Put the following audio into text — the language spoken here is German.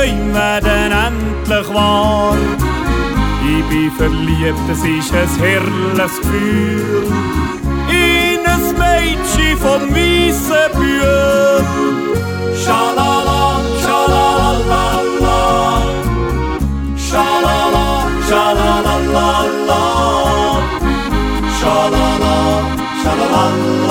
Träume werden endlich wahr. Ich bin verliebt, es ist ein herrliches Gefühl in ein Mädchen vom Weissenbühl. Schalala, schalalalala, schalala, schalalalala, schalala, schalalala.